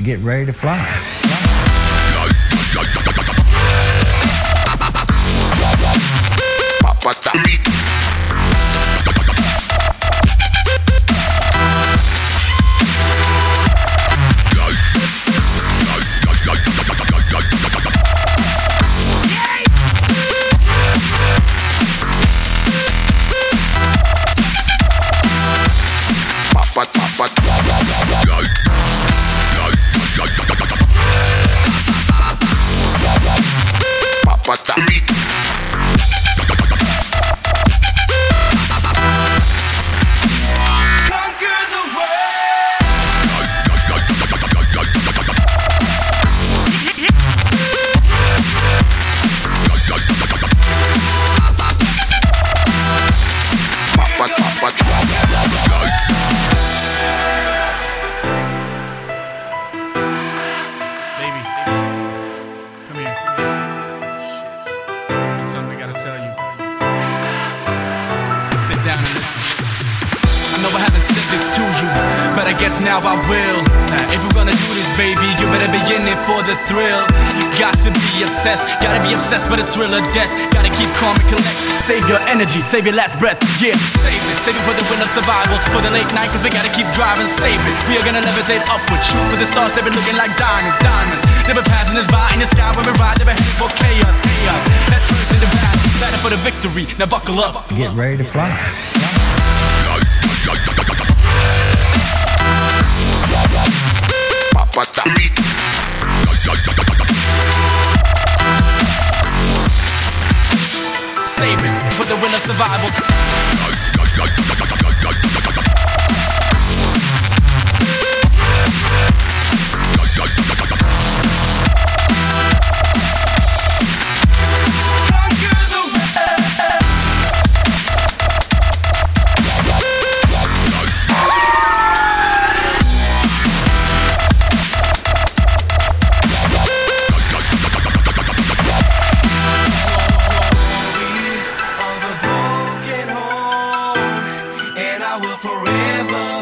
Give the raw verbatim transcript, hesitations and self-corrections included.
Get ready to fly. Baby, come here. There's something I gotta tell you. Sit down and listen. I know I haven't said this to you, but I guess now I will. Now, if we're gonna do this, baby, you better be in it for the thrill. You got to be obsessed, gotta be obsessed by the thrill of death. Gotta keep calm and collect. Save your energy, save your last breath. Yeah, save it, save it for the win of survival. For the late night, cause we gotta keep driving. Save it, we are gonna levitate upward. Shoot for the stars, they've been looking like diamonds, diamonds. They've been passing us by in the sky when we ride. They've been heading for chaos, chaos. Head first in the battle, battle for the victory. Now buckle up. Get ready to fly. Save it for the win of survival. I will forever